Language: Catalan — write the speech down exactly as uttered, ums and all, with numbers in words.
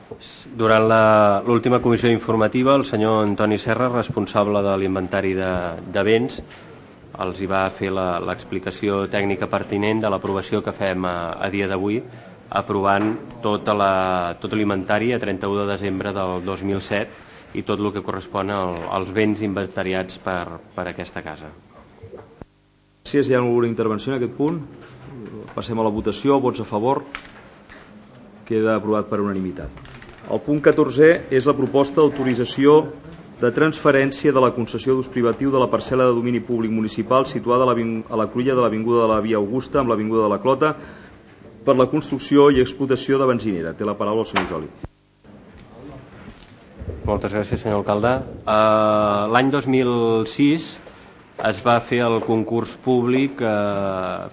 Durant l'última comissió informativa, el senyor Antoni Serra, responsable de l'inventari de, de béns, els hi va fer l'explicació tècnica pertinent de l'aprovació que fem a, a dia d'avui, aprovant tot l'inventari a trenta-u de desembre del dos mil set i tot el que correspon al, als béns inventariats per, per aquesta casa. Gràcies. Hi ha alguna intervenció en aquest punt? Passem a la votació. Vots a favor? Queda aprovat per unanimitat. El punt catorzè és la proposta d'autorització de transferència de la concessió d'ús privatiu de la parcel·la de domini públic municipal situada a la, a la cruïlla de l'Avinguda de la Via Augusta amb l'Avinguda de la Clota per la construcció i explotació de benzinera. Té la paraula el senyor Joli. Moltes gràcies, senyor alcalde. Uh, L'any dos mil sis es va fer el concurs públic eh,